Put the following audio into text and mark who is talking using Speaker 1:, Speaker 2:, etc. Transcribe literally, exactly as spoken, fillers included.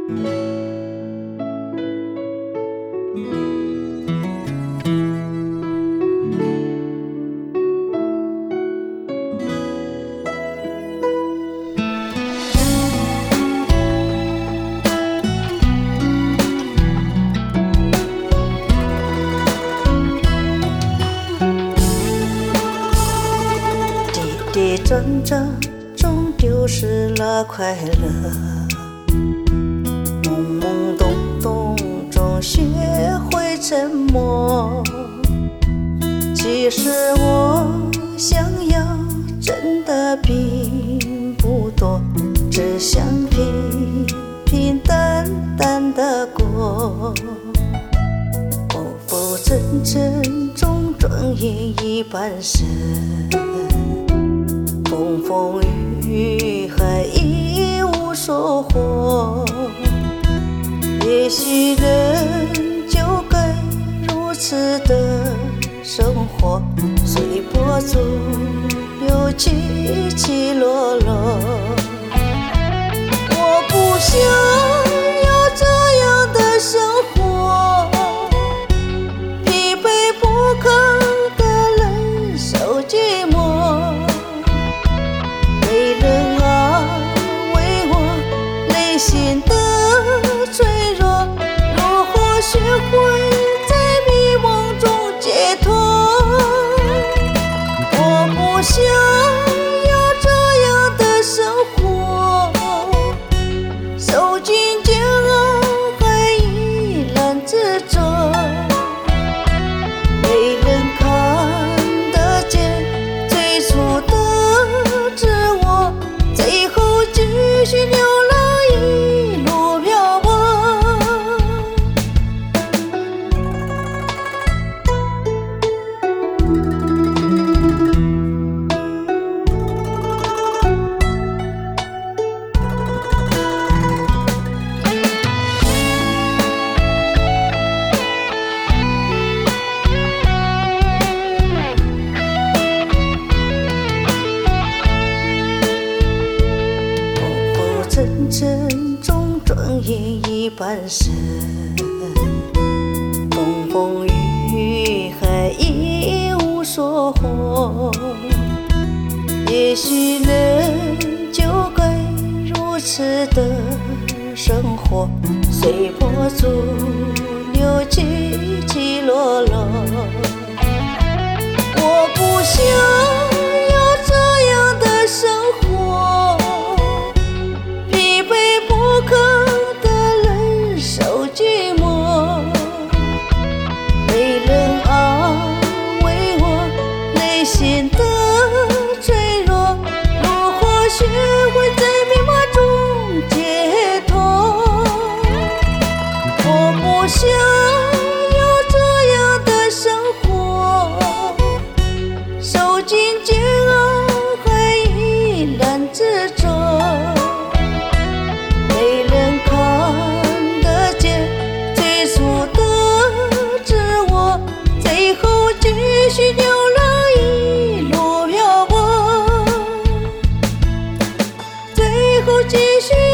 Speaker 1: 跌跌撞撞终丢失了快乐，懵懵懂懂中学会沉默。其实我想要真的并不多，只想平平淡淡的过。浮浮沉沉中转眼一半生，风风雨雨还一无所获。也许人就该如此的生活，随波逐流，起起落落。我不想要这样的生活，疲惫不堪的忍受寂寞。没人安慰我内心的脆弱，如何学会在迷惘中解脱？我不想要这样的生活，受尽煎熬还依然执着。没人看得见最初的自我，最后继续流浪，一路漂泊。沉沉中转眼一半生，风风雨雨还一无所获。也许人就该如此的生活，随波逐流，起起落落。我不想要这样的生活，疲惫不堪的忍受寂寞。没人安慰我内心的脆弱，如何学会在迷茫中解脱？我不想要这样的生活，受尽煎熬还依然执着。没人看得见最初的自我，最后继续流浪，一路漂泊。最后继续